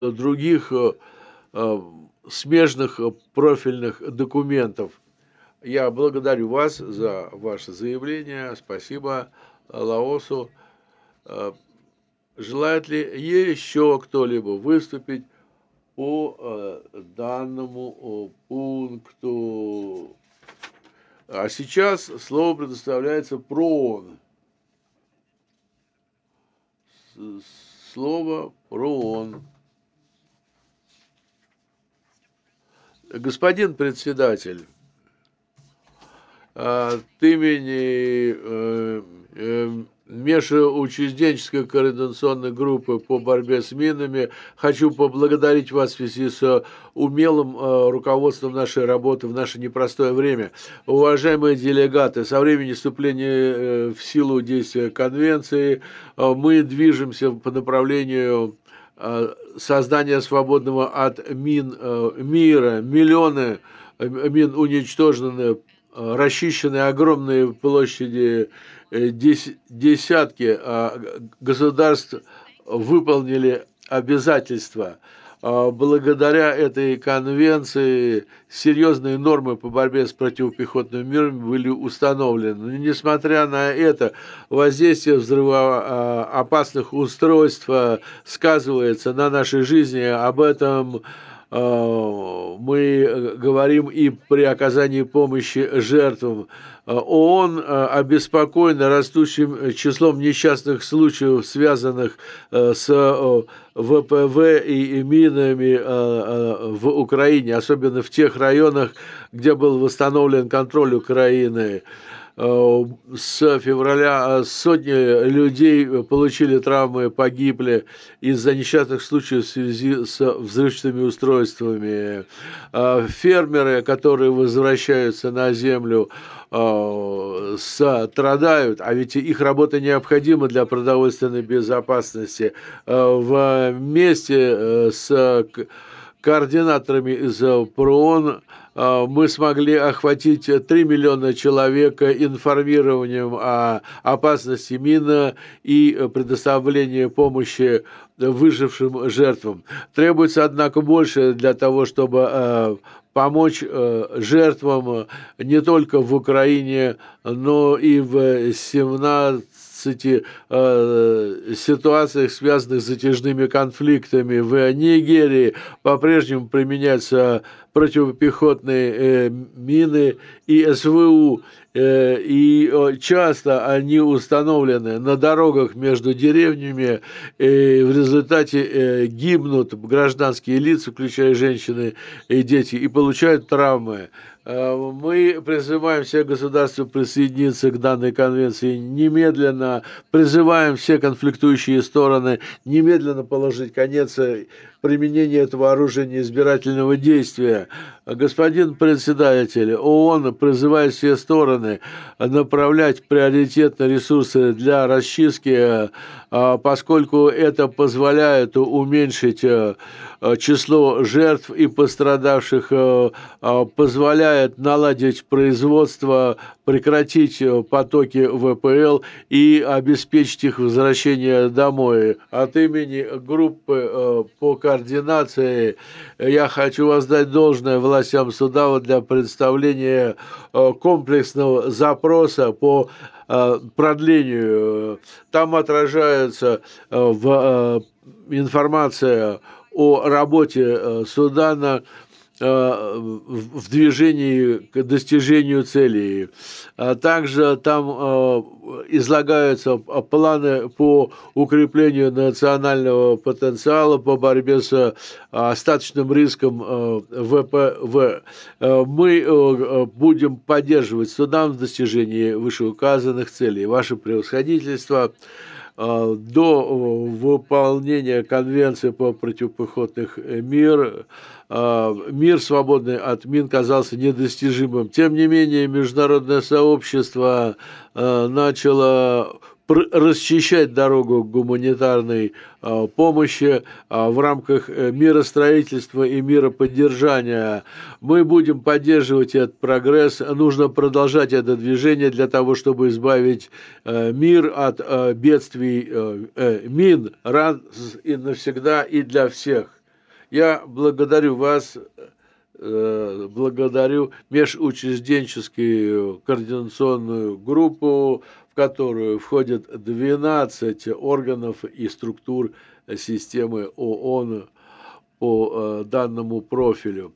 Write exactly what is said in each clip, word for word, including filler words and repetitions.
других э, э, смежных э, профильных документов. Я благодарю вас за ваше заявление. Спасибо э, Лаосу. Э, Желает ли еще кто-либо выступить по э, данному э, пункту? А сейчас слово предоставляется ПРООН. С- Слово ПРООН. Господин председатель, от имени э, э, межучрежденческой координационной группы по борьбе с минами хочу поблагодарить вас в связи с умелым э, руководством нашей работы в наше непростое время. Уважаемые делегаты, со времени вступления э, в силу действия конвенции э, мы движемся по направлению э, создания свободного от мин э, мира. Миллионы э, мин уничтожены, э, расчищены огромные площади, э, дес- десятки а, государств выполнили обязательства. А, Благодаря этой конвенции серьезные нормы по борьбе с противопехотными минами были установлены. Но, несмотря на это, воздействие взрывоопасных устройств а, сказывается на нашей жизни. Об этом а, мы говорим и при оказании помощи жертвам. ООН обеспокоена растущим числом несчастных случаев, связанных с ВПВ и минами в Украине, особенно в тех районах, где был восстановлен контроль Украины. С февраля сотни людей получили травмы, погибли из-за несчастных случаев в связи с взрывчатыми устройствами. Фермеры, которые возвращаются на землю, страдают, а ведь их работа необходима для продовольственной безопасности. Вместе с координаторами из ПРООН мы смогли охватить три миллиона человек информированием о опасности мин и предоставлении помощи выжившим жертвам. Требуется, однако, больше для того, чтобы помочь жертвам не только в Украине, но и в семнадцати э, ситуациях, связанных с затяжными конфликтами. В Нигерии по-прежнему применяются противопехотные э, мины и СВУ, э, и э, часто они установлены на дорогах между деревнями, и в результате э, гибнут гражданские лица, включая женщины и дети, и получают травмы. Мы призываем все государства присоединиться к данной конвенции немедленно, призываем все конфликтующие стороны немедленно положить конец применению этого оружия неизбирательного действия. Господин председатель, ООН призывает все стороны направлять приоритетно ресурсы для расчистки, поскольку это позволяет уменьшить число жертв и пострадавших, позволяет наладить производство, прекратить потоки ВПЛ и обеспечить их возвращение домой. От имени группы по координации я хочу воздать должное властям Судана для представления комплексного запроса по продлению. Там отражается в информация о работе Судана в движении к достижению целей. Также там излагаются планы по укреплению национального потенциала по борьбе с остаточным риском ВПВ. Мы будем поддерживать Судан в достижении вышеуказанных целей. Ваше превосходительство, до выполнения Конвенции по противопехотных мир, мир, свободный от мин, казался недостижимым. Тем не менее, международное сообщество начало расчищать дорогу к гуманитарной помощи в рамках миростроительства и мироподдержания. Мы будем поддерживать этот прогресс. Нужно продолжать это движение для того, чтобы избавить мир от бедствий мин раз и навсегда и для всех. Я благодарю вас, э, благодарю межучрежденческую координационную группу, в которую входят двенадцать органов и структур системы ООН по э, данному профилю.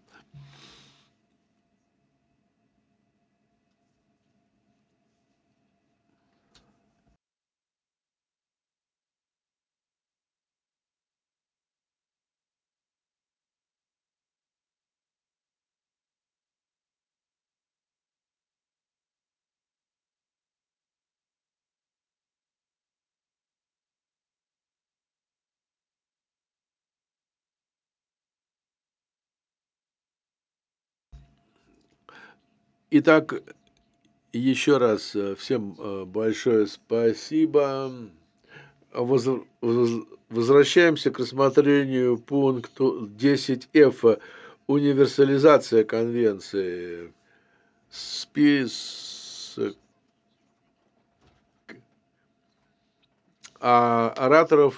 Итак, еще раз э, всем э, большое спасибо. Воз- воз- Возвращаемся к рассмотрению пункту десять эф. Универсализация конвенции. Список а, ораторов